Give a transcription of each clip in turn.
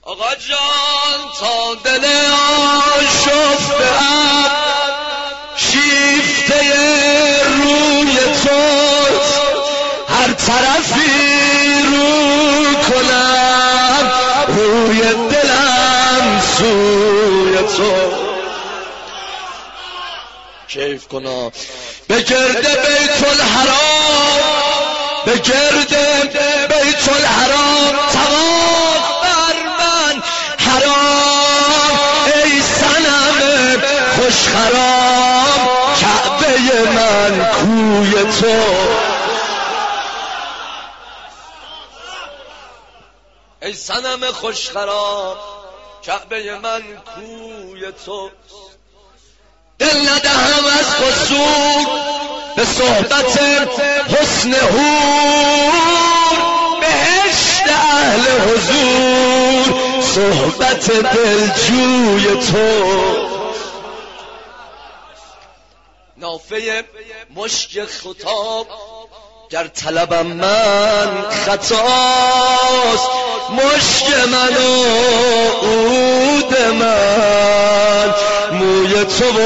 آقا جان تا دل آشفته‌ام شیفته روی توست، هر طرفی رو کنم روی دلم سوی تو. کیف کنا به گرد بیت الحرام، به گرد بیت الحرام طواف بر من حرام. ای صنم خوشخرام کعبه من کوی تو. ای صنم خوشخرام کعبه من کوی تو. دل ندهم از قصور به صحبت حسن حور، بهشت اهل حضور صحبت دلجوی تو. نافه مشک خطاب گر طلبم من خطاست، مشک من و عود من موی تو و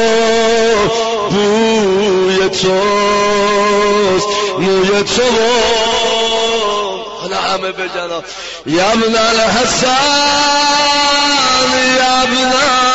بوی توست، موی تو و حالا همه بجنا یا ابن الحسن یا ابن